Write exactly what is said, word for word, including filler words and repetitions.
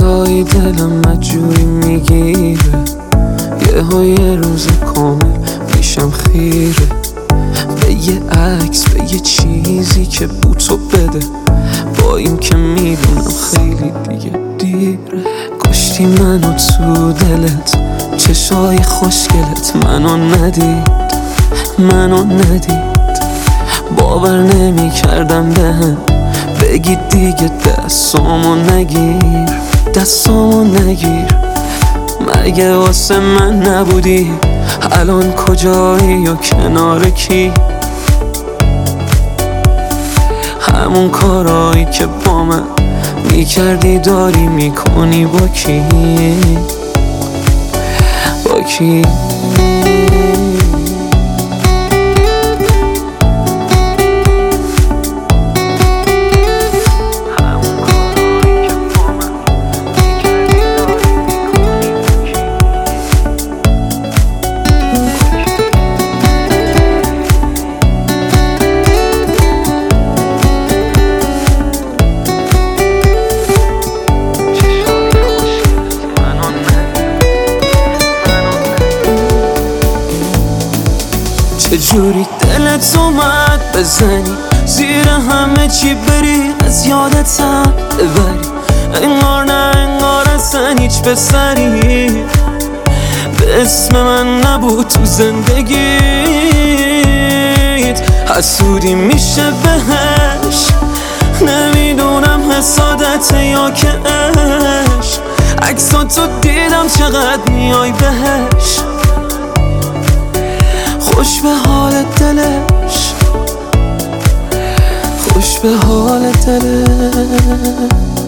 روزایی دلم مجبوری میگیره، یه یه روز کامل میشم خیره به یه عکس، به یه چیزی که بوتو بده، با این که میدونم خیلی دیگه دیره. کشتی منو تو دلت، چشای خوشگلت منو ندید، منو ندید. باور نمی کردم بهم بگی دیگه دستامو نگیر، دستامو نگیر. مگه واسه من نبودی؟ الان کجایی یا کنار کی؟ همون کارایی که با من میکردی داری میکنی با کی؟ با کی؟ چجوری دلت اومد بزنی زیر همه چی بری، از یادتم ببری، انگار نه انگار اصلا هیچ بسری به اسم من نبود تو زندگیت. حسودی میشه بهش، نمیدونم حسادته یا که عشق. عکساتو دیدم چقدر میای بهش، خوش به حال دلش، خوش به حال دلش.